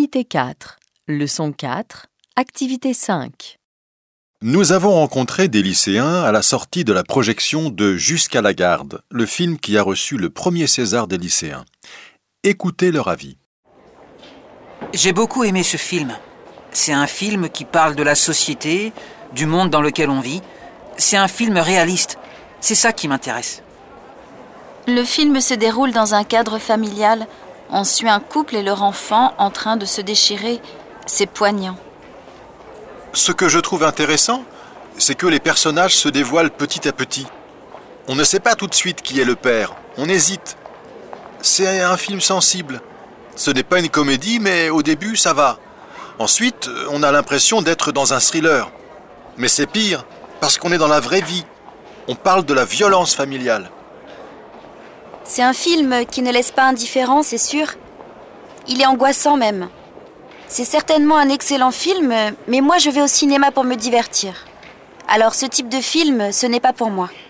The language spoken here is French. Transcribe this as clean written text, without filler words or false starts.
Activité 4, leçon 4, activité 5. Nous avons rencontré des lycéens à la sortie de la projection de Jusqu'à la garde, le film qui a reçu le premier César des lycéens. Écoutez leur avis. J'ai beaucoup aimé ce film. C'est un film qui parle de la société, du monde dans lequel on vit. C'est un film réaliste. C'est ça qui m'intéresse. Le film se déroule dans un cadre familial. On suit un couple et leur enfant en train de se déchirer. C'est poignant. Ce que je trouve intéressant, c'est que les personnages se dévoilent petit à petit. On ne sait pas tout de suite qui est le père, on hésite. C'est un film sensible. Ce n'est pas une comédie, mais au début, ça va. Ensuite, on a l'impression d'être dans un thriller. Mais c'est pire, parce qu'on est dans la vraie vie. On parle de la violence familiale. C'est un film qui ne laisse pas indifférent, c'est sûr. Il est angoissant même. C'est certainement un excellent film, mais moi je vais au cinéma pour me divertir. Alors ce type de film, ce n'est pas pour moi.